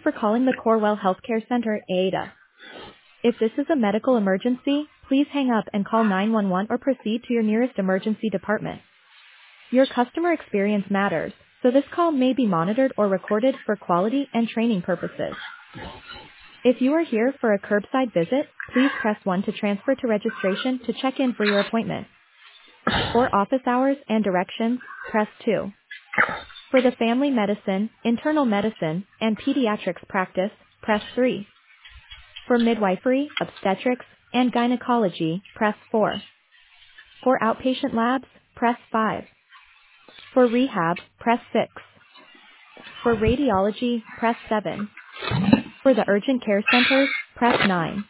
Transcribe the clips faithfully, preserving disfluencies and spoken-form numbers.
For calling the Corewell Healthcare Center, Ada. If this is a medical emergency, please hang up and call nine one one or proceed to your nearest emergency department. Your customer experience matters, so this call may be monitored or recorded for quality and training purposes. If you are here for a curbside visit, please press one to transfer to registration to check in for your appointment. For office hours and directions, press two. For the family medicine, internal medicine, and pediatrics practice, press three. For midwifery, obstetrics, and gynecology, press four. For outpatient labs, press five. For rehab, press six. For radiology, press seven. For the urgent care centers, press nine.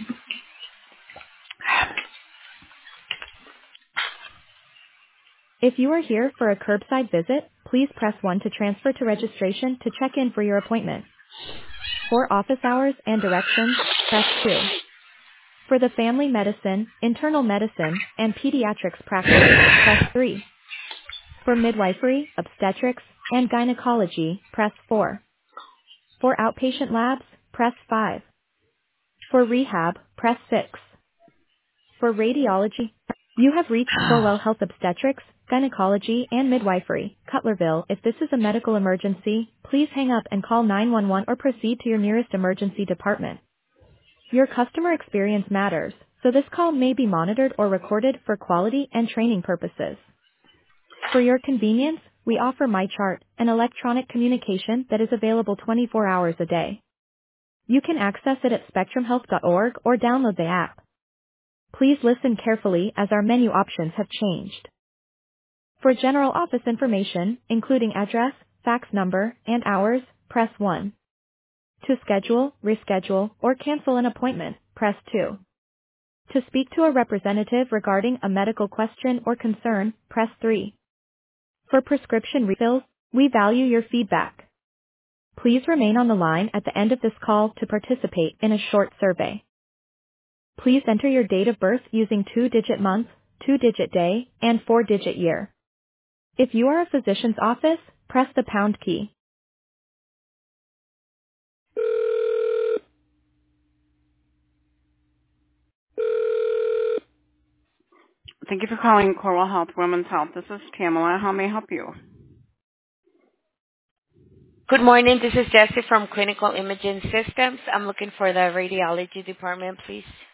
If you are here for a curbside visit, please press one to transfer to registration to check in for your appointment. For office hours and directions, press two. For the family medicine, internal medicine, and pediatrics practice, press three. For midwifery, obstetrics, and gynecology, press four. For outpatient labs, press five. For rehab, press six. For radiology, you have reached Corewell Health Obstetrics, Gynecology, and Midwifery, Cutlerville. If this is a medical emergency, please hang up and call nine one one or proceed to your nearest emergency department. Your customer experience matters, so this call may be monitored or recorded for quality and training purposes. For your convenience, we offer MyChart, an electronic communication that is available twenty-four hours a day. You can access it at spectrum health dot org or download the app. Please listen carefully as our menu options have changed. For general office information, including address, fax number, and hours, press one. To schedule, reschedule, or cancel an appointment, press two. To speak to a representative regarding a medical question or concern, press three. For prescription refills, we value your feedback. Please remain on the line at the end of this call to participate in a short survey. Please enter your date of birth using two-digit month, two-digit day, and four-digit year. If you are a physician's office, press the pound key. Thank you for calling Corewell Health Women's Health. This is Pamela. How may I help you? Good morning. This is Jessie from Clinical Imaging Systems. I'm looking for the radiology department, please.